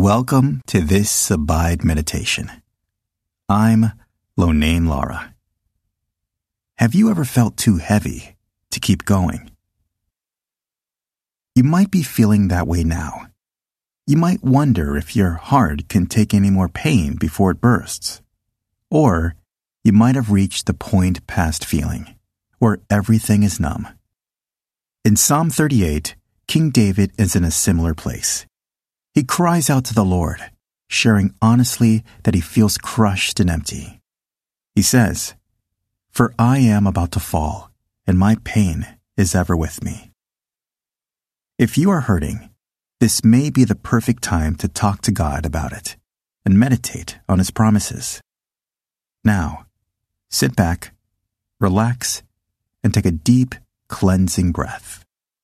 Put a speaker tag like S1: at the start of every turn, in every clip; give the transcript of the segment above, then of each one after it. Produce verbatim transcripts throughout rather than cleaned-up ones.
S1: Welcome to this Abide Meditation. I'm Lonane Lara. Have you ever felt too heavy to keep going? You might be feeling that way now. You might wonder if your heart can take any more pain before it bursts. Or you might have reached the point past feeling, where everything is numb. In Psalm thirty-eight, King David is in a similar place. He cries out to the Lord, sharing honestly that he feels crushed and empty. He says, "For I am about to fall, and my pain is ever with me." If you are hurting, this may be the perfect time to talk to God about it and meditate on His promises. Now, sit back, relax, and take a deep, cleansing breath.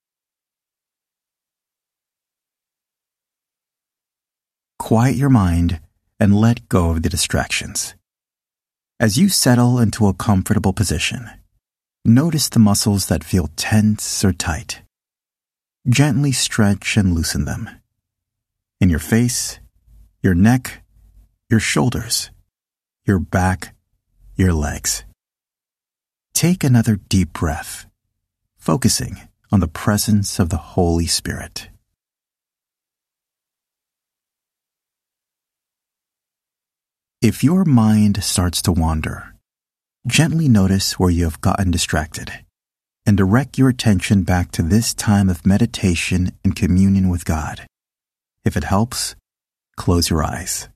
S1: Quiet your mind and let go of the distractions. As you settle into a comfortable position, notice the muscles that feel tense or tight. Gently stretch and loosen them. In your face, your neck, your shoulders, your back, your legs. Take another deep breath, focusing on the presence of the Holy Spirit. If your mind starts to wander, gently notice where you have gotten distracted and direct your attention back to this time of meditation and communion with God. If it helps, close your eyes.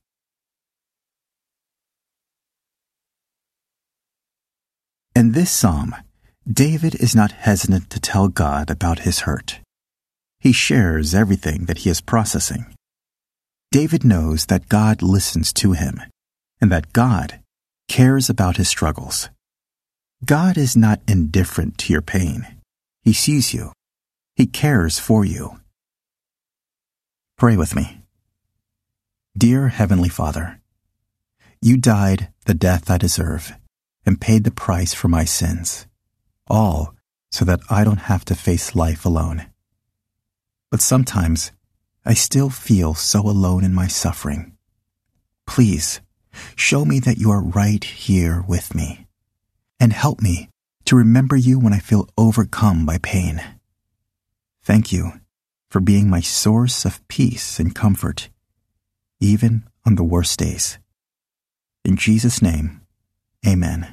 S1: In this psalm, David is not hesitant to tell God about his hurt. He shares everything that he is processing. David knows that God listens to him and that God cares about his struggles. God is not indifferent to your pain. He sees you. He cares for you. Pray with me. Dear Heavenly Father, you died the death I deserve and paid the price for my sins, all so that I don't have to face life alone. But sometimes I still feel so alone in my suffering. Please, show me that you are right here with me, and help me to remember you when I feel overcome by pain. Thank you for being my source of peace and comfort, even on the worst days. In Jesus' name, amen.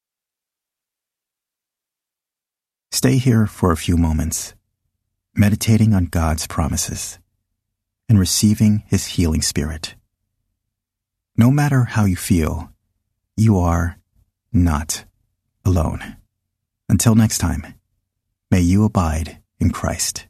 S1: Stay here for a few moments, meditating on God's promises and receiving His healing spirit. No matter how you feel, you are not alone. Until next time, may you abide in Christ.